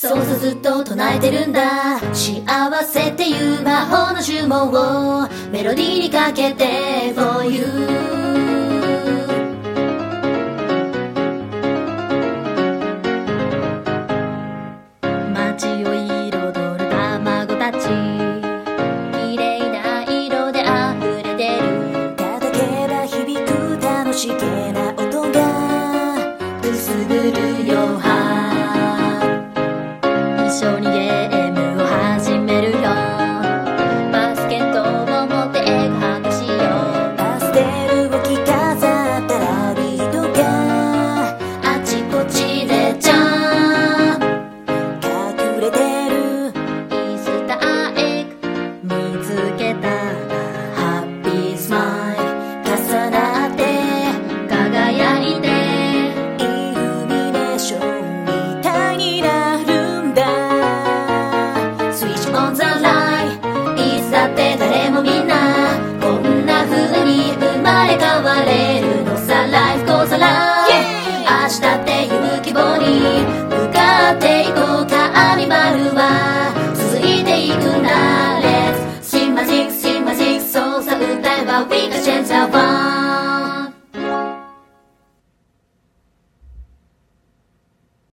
そうそうずっと唱えてるんだ。幸せっていう魔法の呪文をメロディーにかけて For you。 街を彩る卵たち、綺麗な色で溢れてる。 叩けば響く楽しげな音がくすぐるよ。一緒にゲームを始めるよ。バスケットを持ってエッグハントしよう。 パステルを着飾ったラビットがあちこちでじゃん隠れてる。 イースターエッグ見つけたらハッピースマイル重なって輝いてイルミネーションみたいになるんだ。 スイッチオンザライン、いつだって誰もみんなこんな風に生まれ変われるのさ。ライフゴーザライン、明日っていう希望に向かっていこうか。アニマルは続いていくんだ。 Let's sing magic sing magic そうさ歌えば We can change the world。